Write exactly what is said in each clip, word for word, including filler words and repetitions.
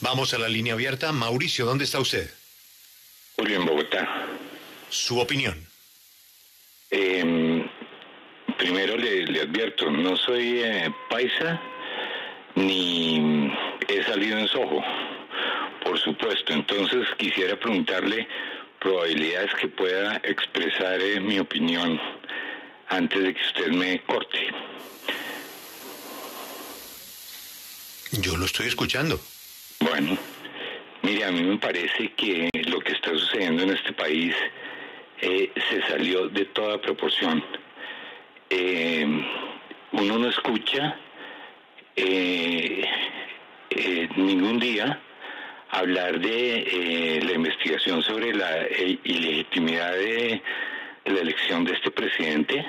Vamos a la línea abierta. Mauricio, ¿dónde está usted? Julio, en Bogotá. Su opinión. Eh, primero le, le advierto, no soy eh, paisa, ni he salido en Soho, por supuesto. Entonces quisiera preguntarle probabilidades que pueda expresar eh, mi opinión antes de que usted me corte. Yo lo estoy escuchando. Bueno, mire, a mí me parece que lo que está sucediendo en este país eh, se salió de toda proporción. Eh, uno no escucha eh, eh, ningún día hablar de eh, la investigación sobre la eh, ilegitimidad de la elección de este presidente.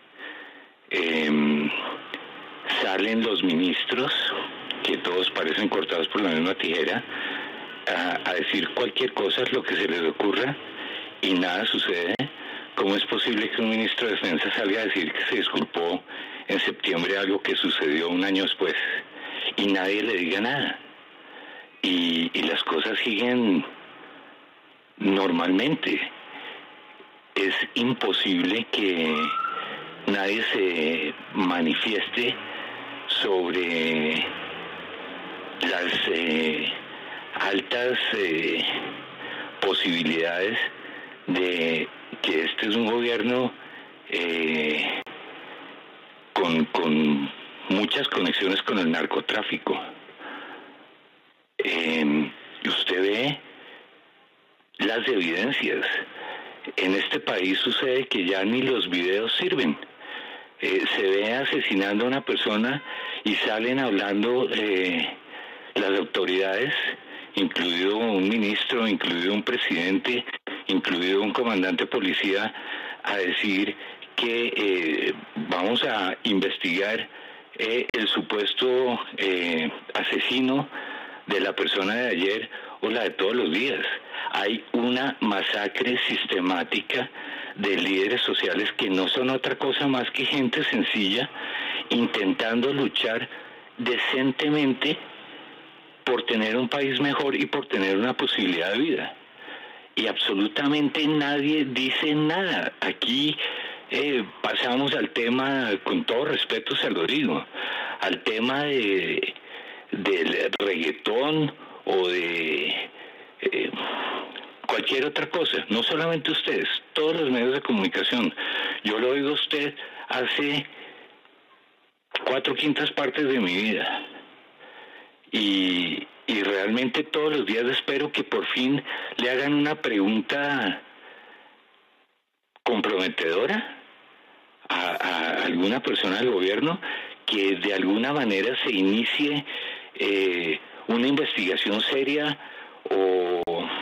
Eh, salen los ministros, que todos parecen cortados por la misma tijera, a, a decir cualquier cosa, lo que se les ocurra, y nada sucede. ¿Cómo es posible que un ministro de Defensa salga a decir que se disculpó en septiembre de algo que sucedió un año después y nadie le diga nada? Y, y las cosas siguen normalmente. Es imposible que nadie se manifieste sobre las eh, altas eh, posibilidades de que este es un gobierno eh, con, con muchas conexiones con el narcotráfico. Eh, usted ve las evidencias. En este país sucede que ya ni los videos sirven. Eh, se ve asesinando a una persona y salen hablando eh, las autoridades, incluido un ministro, incluido un presidente, incluido un comandante de policía, a decir que eh, vamos a investigar eh, el supuesto eh, asesino de la persona de ayer o la de todos los días. Hay una masacre sistemática de líderes sociales que no son otra cosa más que gente sencilla intentando luchar decentemente por tener un país mejor y por tener una posibilidad de vida. Y absolutamente nadie dice nada. Aquí eh, pasamos al tema, con todo respeto se lo digo, al tema de del reggaetón o de eh, cualquier otra cosa, no solamente ustedes, todos los medios de comunicación. Yo lo oigo a usted hace cuatro quintas partes de mi vida y, y realmente todos los días espero que por fin le hagan una pregunta comprometedora a, a alguna persona del gobierno, que de alguna manera se inicie eh, una investigación seria o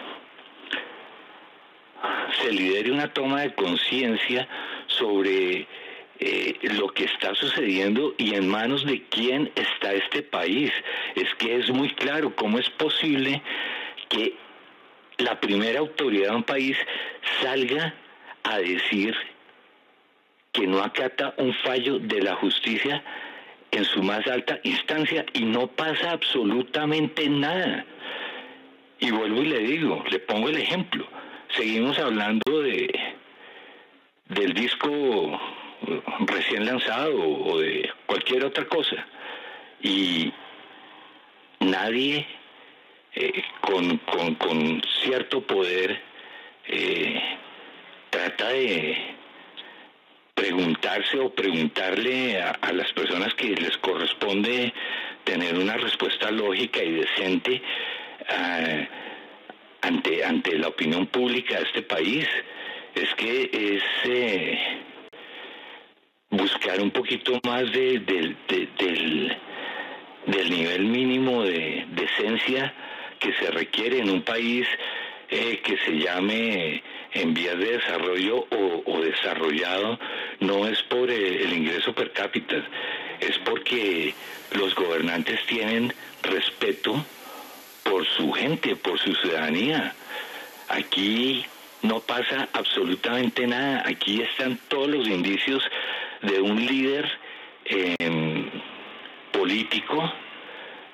se lidere una toma de conciencia sobre eh, lo que está sucediendo y en manos de quién está este país. Es que es muy claro cómo es posible que la primera autoridad de un país salga a decir que no acata un fallo de la justicia en su más alta instancia y no pasa absolutamente nada. Y vuelvo y le digo, le pongo el ejemplo. Seguimos hablando de del disco recién lanzado o de cualquier otra cosa. Y nadie eh, con, con, con cierto poder eh, trata de preguntarse o preguntarle a, a las personas que les corresponde tener una respuesta lógica y decente uh, ante ante la opinión pública de este país. Es que es eh, buscar un poquito más de, de, de, del, del nivel mínimo de decencia que se requiere en un país eh, que se llame en vías de desarrollo o, o desarrollado. No es por el, el ingreso per cápita, es porque los gobernantes tienen respeto por su gente, por su ciudadanía. Aquí no pasa absolutamente nada. Aquí están todos los indicios de un líder eh, político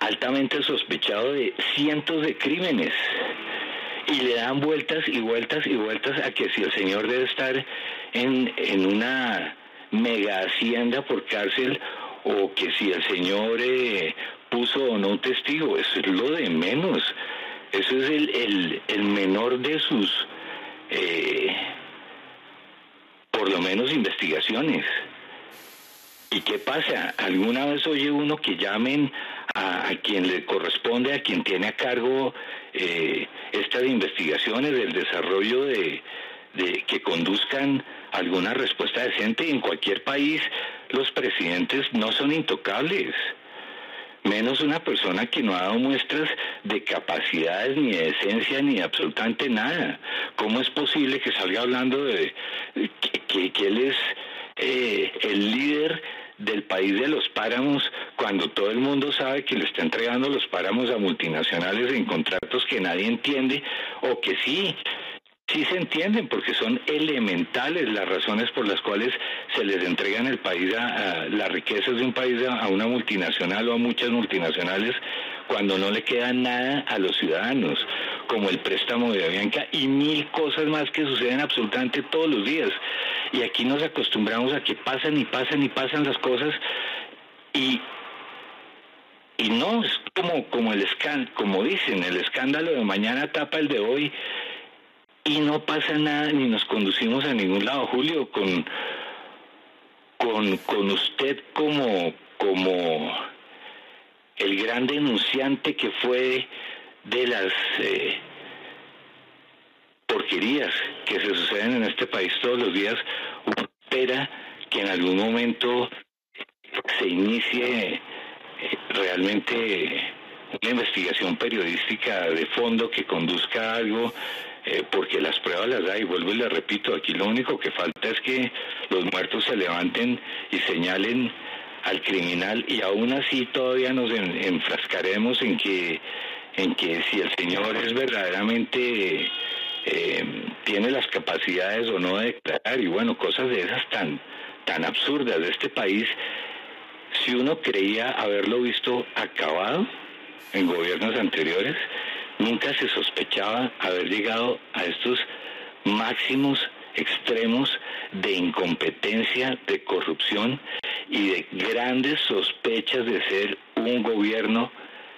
altamente sospechado de cientos de crímenes. Y le dan vueltas y vueltas y vueltas a que si el señor debe estar en, en una mega hacienda por cárcel, o que si el señor eh, puso o no un testigo. Eso es lo de menos. Eso es el, el, el menor de sus, eh, por lo menos, investigaciones. ¿Y qué pasa? ¿Alguna vez oye uno que llamen a, a quien le corresponde, a quien tiene a cargo eh, estas investigaciones, del desarrollo de, de que conduzcan alguna respuesta decente? En cualquier país los presidentes no son intocables, menos una persona que no ha dado muestras de capacidades, ni de decencia, ni de absolutamente nada. ¿Cómo es posible que salga hablando de que, que, que él es eh, el líder del país de los páramos, cuando todo el mundo sabe que le está entregando los páramos a multinacionales en contratos que nadie entiende, o que sí, sí se entienden, porque son elementales las razones por las cuales se les entregan el país a, a las riquezas de un país a, a una multinacional o a muchas multinacionales, cuando no le queda nada a los ciudadanos, como el préstamo de Avianca y mil cosas más que suceden absolutamente todos los días. Y aquí nos acostumbramos a que pasan y pasan y pasan las cosas, y y no es como como el escándalo, como dicen, el escándalo de mañana tapa el de hoy, y no pasa nada ni nos conducimos a ningún lado. Julio, con con con usted como como el gran denunciante que fue de las eh, porquerías que se suceden en este país todos los días, uno espera que en algún momento se inicie eh, realmente una investigación periodística de fondo que conduzca a algo, eh, porque las pruebas las hay. Vuelvo y le repito, aquí lo único que falta es que los muertos se levanten y señalen al criminal, y aún así todavía nos en, enfrascaremos en que en que si el señor es verdaderamente eh, tiene las capacidades o no de declarar, y bueno, cosas de esas tan tan absurdas de este país. Si uno creía haberlo visto acabado en gobiernos anteriores, nunca se sospechaba haber llegado a estos máximos extremos de incompetencia, de corrupción y de grandes sospechas de ser un gobierno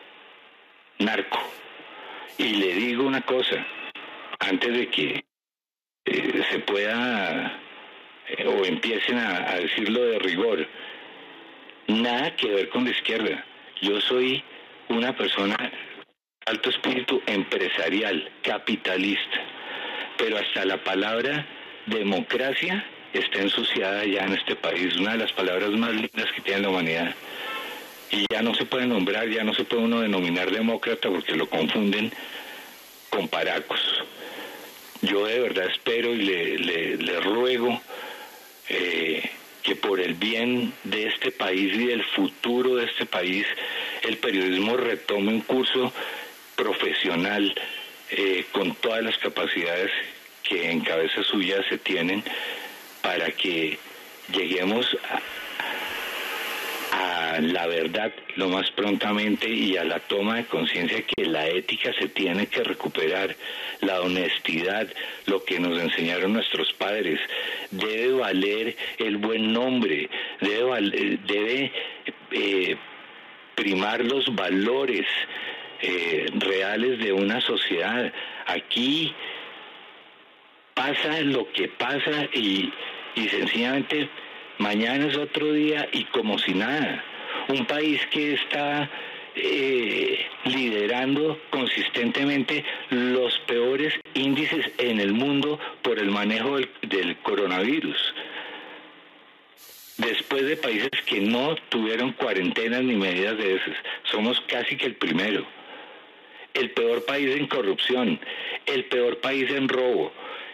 narco. Y le digo una cosa, antes de que eh, se pueda eh, o empiecen a, a decirlo de rigor, nada que ver con la izquierda. Yo soy una persona de alto espíritu empresarial, capitalista, pero hasta la palabra democracia está ensuciada ya en este país, una de las palabras más lindas que tiene la humanidad. Y ya no se puede nombrar, ya no se puede uno denominar demócrata porque lo confunden con paracos. Yo de verdad espero y le, le, le ruego eh, que por el bien de este país y del futuro de este país, el periodismo retome un curso profesional eh, con todas las capacidades que en cabeza suya se tienen, para que lleguemos a, a la verdad lo más prontamente, y a la toma de conciencia que la ética se tiene que recuperar, la honestidad, lo que nos enseñaron nuestros padres. Debe valer el buen nombre, debe, valer, debe eh, primar los valores eh, reales de una sociedad. Aquí pasa lo que pasa y, y sencillamente mañana es otro día y como si nada. Un país que está eh, liderando consistentemente los peores índices en el mundo por el manejo del, del coronavirus. Después de países que no tuvieron cuarentenas ni medidas de esas, somos casi que el primero. El peor país en corrupción, el peor país en robo.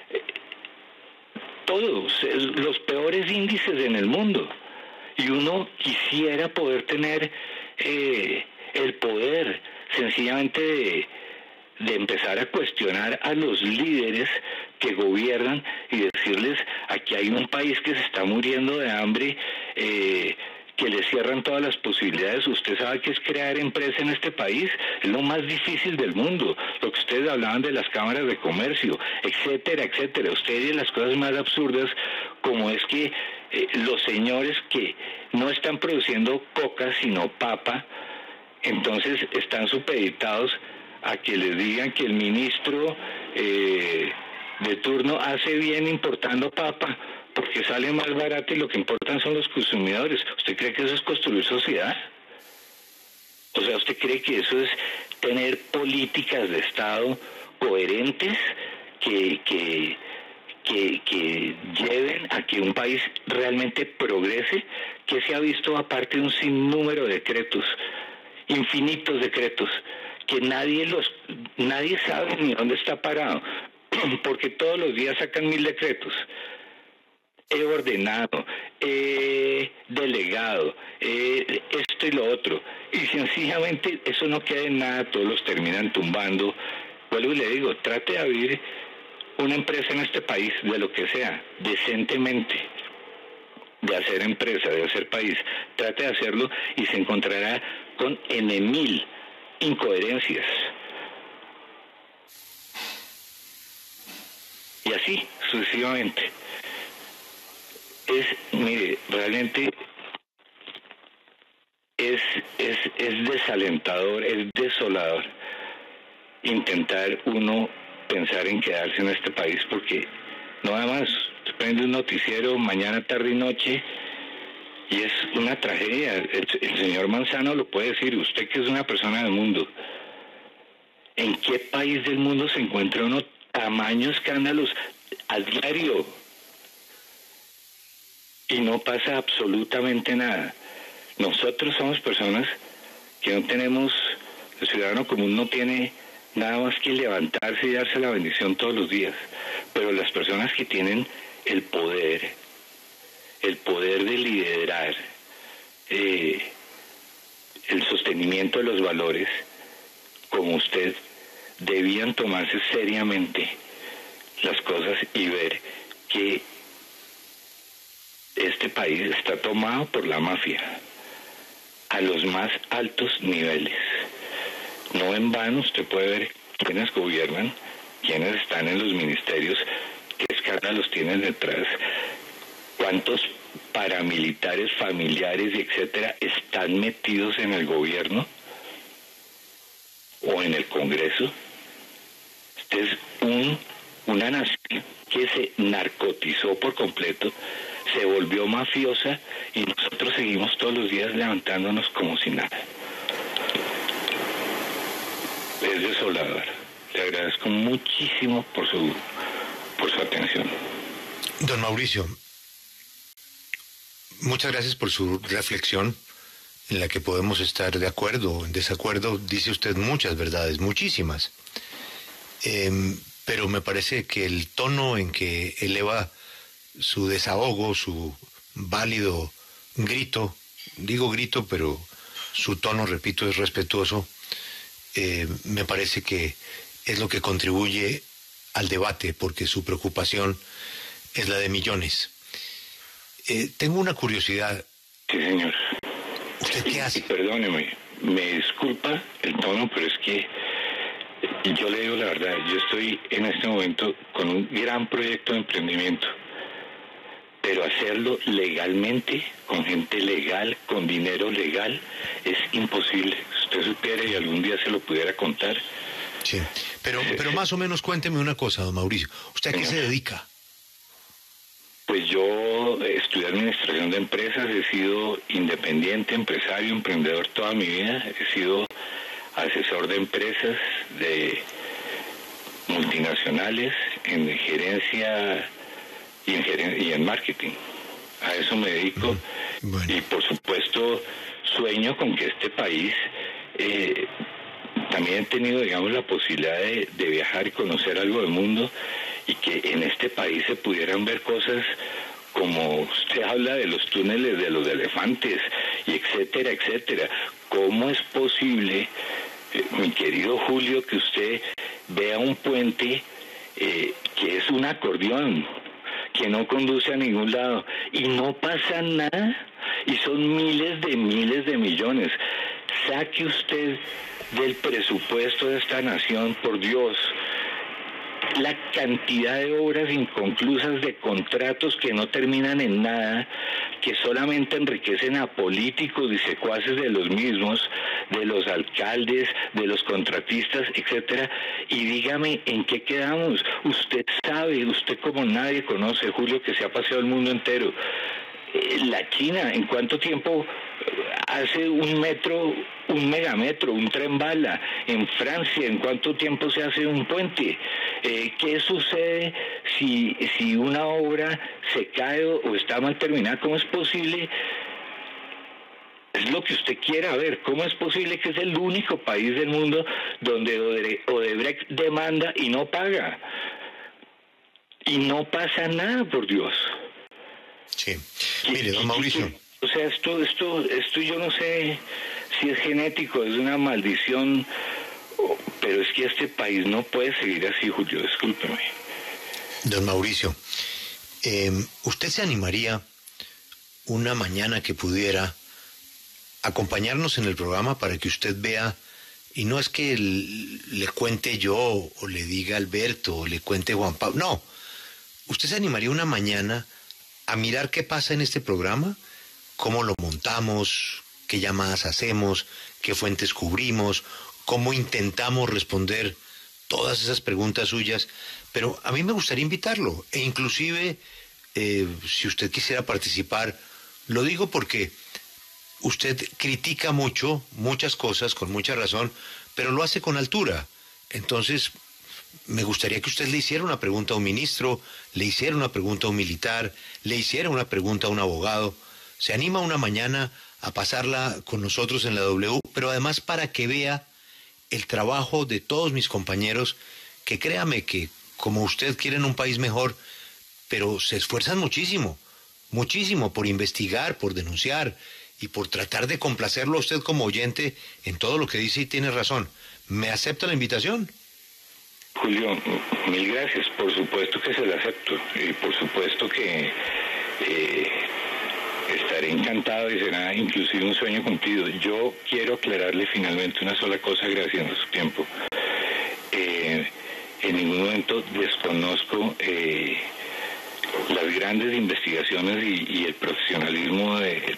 Todos los peores índices en el mundo, y uno quisiera poder tener eh, el poder sencillamente de, de empezar a cuestionar a los líderes que gobiernan y decirles: aquí hay un país que se está muriendo de hambre, eh, que le cierran todas las posibilidades. Usted sabe que es crear empresa en este país, es lo más difícil del mundo. Lo que ustedes hablaban de las cámaras de comercio, etcétera, etcétera. Ustedes de las cosas más absurdas, como es que eh, los señores que no están produciendo coca sino papa, entonces están supeditados a que les digan que el ministro eh, de turno hace bien importando papa, porque sale más barato y lo que importan son los consumidores. ¿Usted cree que eso es construir sociedad? O sea, ¿usted cree que eso es tener políticas de Estado coherentes que, que, que, que lleven a que un país realmente progrese? ¿Qué se ha visto aparte de un sinnúmero de decretos, infinitos decretos, que nadie los nadie sabe ni dónde está parado, porque todos los días sacan mil decretos? He ordenado, he delegado, eh, esto y lo otro, y sencillamente eso no queda en nada, todos los terminan tumbando. Vuelvo y le digo, trate de abrir una empresa en este país, de lo que sea, decentemente, de hacer empresa, de hacer país, trate de hacerlo y se encontrará con ene mil incoherencias. Y así, sucesivamente. Es, mire, realmente es, es, es desalentador, es desolador intentar uno pensar en quedarse en este país, porque no nada más, se prende un noticiero mañana, tarde y noche y es una tragedia. El, el señor Manzano lo puede decir, usted que es una persona del mundo. ¿En qué país del mundo se encuentra uno tamaños escándalos a diario? Y no pasa absolutamente nada. Nosotros somos personas que no tenemos, el ciudadano común no tiene nada más que levantarse y darse la bendición todos los días. Pero las personas que tienen el poder, el poder de liderar, eh, el sostenimiento de los valores, como usted, debían tomarse seriamente las cosas y ver que este país está tomado por la mafia a los más altos niveles. No en vano usted puede ver quiénes gobiernan, quiénes están en los ministerios, qué escándalos tienen detrás, cuántos paramilitares, familiares, etcétera, están metidos en el gobierno o en el Congreso. Este es un, una nación que se narcotizó por completo, se volvió mafiosa y nosotros seguimos todos los días levantándonos como si nada. Es desolador. Le agradezco muchísimo por su, por su atención. Don Mauricio, muchas gracias por su reflexión, en la que podemos estar de acuerdo o en desacuerdo. Dice usted muchas verdades, muchísimas. Eh, pero me parece que el tono en que eleva su desahogo, su válido grito, digo grito, pero su tono, repito, es respetuoso, eh, me parece que es lo que contribuye al debate, porque su preocupación es la de millones. Eh, tengo una curiosidad. Sí, señor. ¿Usted qué hace? Y, perdóneme, me disculpa el tono, pero es que yo le digo la verdad, yo estoy en este momento con un gran proyecto de emprendimiento, pero hacerlo legalmente, con gente legal, con dinero legal, es imposible. Si usted supiera y algún día se lo pudiera contar. Sí, pero, pero más o menos cuénteme una cosa, don Mauricio. ¿Usted a qué se dedica? Pues yo estudié administración de empresas, he sido independiente, empresario, emprendedor toda mi vida, he sido asesor de empresas, de multinacionales, en gerencia y en, gerencia, y en marketing. A eso me dedico. Bueno. Y por supuesto sueño con que este país, eh, también he tenido, digamos, la posibilidad de, de viajar y conocer algo del mundo, y que en este país se pudieran ver cosas como usted habla de los túneles de los elefantes, y etcétera, etcétera. ¿Cómo es posible, eh, mi querido Julio, que usted vea un puente eh, que es un acordeón, que no conduce a ningún lado, y no pasa nada? y son miles de miles de millones. Saque usted del presupuesto de esta nación, por Dios, la cantidad de obras inconclusas, de contratos que no terminan en nada, que solamente enriquecen a políticos y secuaces de los mismos, de los alcaldes, de los contratistas, etcétera. Y dígame, ¿en qué quedamos? Usted sabe, usted como nadie conoce, Julio, que se ha paseado el mundo entero. La China, ¿en cuánto tiempo hace un metro, un megametro, un tren bala? En Francia, ¿en cuánto tiempo se hace un puente? Eh, ¿Qué sucede si, si una obra se cae o, o está mal terminada? ¿Cómo es posible? Es lo que usted quiera ver. ¿Cómo es posible que es el único país del mundo donde Odebrecht demanda y no paga? Y no pasa nada, por Dios. Sí. Mire, don Mauricio. O sea, esto, esto, esto yo no sé si es genético, es una maldición, pero es que este país no puede seguir así, Julio, discúlpeme. Don Mauricio, eh, ¿usted se animaría una mañana que pudiera acompañarnos en el programa para que usted vea, y no es que le cuente yo o le diga Alberto o le cuente Juan Pablo, no, usted se animaría una mañana a mirar qué pasa en este programa, cómo lo montamos, qué llamadas hacemos, qué fuentes cubrimos, cómo intentamos responder todas esas preguntas suyas, pero a mí me gustaría invitarlo, e inclusive, eh, si usted quisiera participar, lo digo porque usted critica mucho, muchas cosas, con mucha razón, pero lo hace con altura. Entonces, me gustaría que usted le hiciera una pregunta a un ministro, le hiciera una pregunta a un militar, le hiciera una pregunta a un abogado. Se anima una mañana a pasarla con nosotros en la W, pero además para que vea el trabajo de todos mis compañeros, que créame que, como usted, quieren un país mejor, pero se esfuerzan muchísimo, muchísimo por investigar, por denunciar y por tratar de complacerlo a usted como oyente en todo lo que dice, y tiene razón. ¿Me acepta la invitación? Julio, mil gracias. Por supuesto que se la acepto y por supuesto que eh, estaré encantado y será inclusive un sueño cumplido. Yo quiero aclararle finalmente una sola cosa, agradeciendo su tiempo. Eh, en ningún momento desconozco eh, las grandes investigaciones y, y el profesionalismo de, de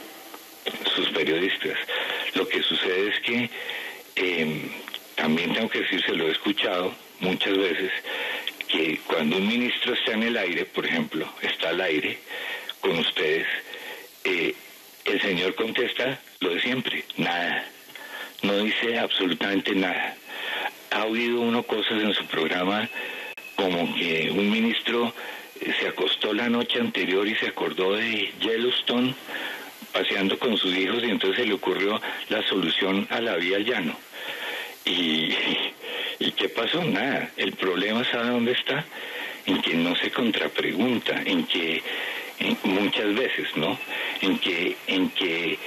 sus periodistas. Lo que sucede es que eh, también tengo que decir, se lo he escuchado muchas veces, que cuando un ministro está en el aire, por ejemplo, está al aire con ustedes, eh, el señor contesta lo de siempre, nada, no dice absolutamente nada. Ha oído uno cosas en su programa como que un ministro se acostó la noche anterior y se acordó de Yellowstone paseando con sus hijos y entonces se le ocurrió la solución a la vía al llano. Y, ¿Y qué pasó? Nada. El problema, ¿sabe dónde está? En que no se contrapregunta, en que en, muchas veces, ¿no? En que, en que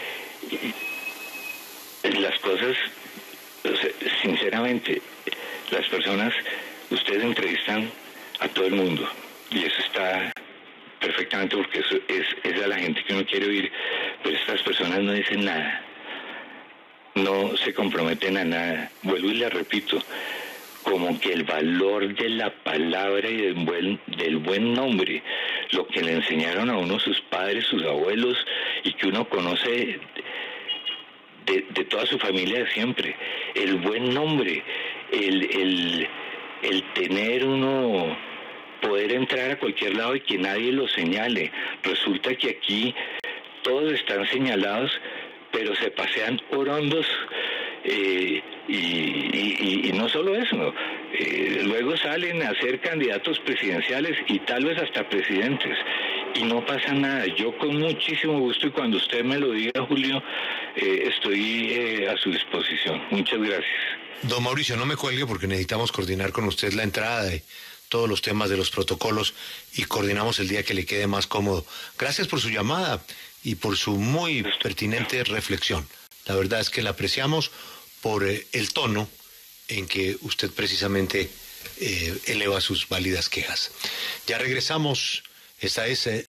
las cosas, o sea, sinceramente, las personas, ustedes entrevistan a todo el mundo y eso está perfectamente porque eso es, es a la gente que uno quiere oír, pero estas personas no dicen nada. No se comprometen a nada. Vuelvo y le repito, como que el valor de la palabra y del buen, del buen nombre, lo que le enseñaron a uno sus padres, sus abuelos, y que uno conoce de, de toda su familia de siempre, el buen nombre, el, el, el tener uno, poder entrar a cualquier lado y que nadie lo señale. Resulta que aquí todos están señalados, pero se pasean orondos, eh, y, y, y no solo eso, ¿no? Eh, luego salen a ser candidatos presidenciales y tal vez hasta presidentes, y no pasa nada. Yo con muchísimo gusto, y cuando usted me lo diga, Julio, eh, estoy eh, a su disposición. Muchas gracias. Don Mauricio, no me cuelgue porque necesitamos coordinar con usted la entrada de todos los temas de los protocolos y coordinamos el día que le quede más cómodo. Gracias por su llamada y por su muy pertinente reflexión. La verdad es que la apreciamos por eh, el tono en que usted precisamente eh, eleva sus válidas quejas. Ya regresamos. Esta es eh,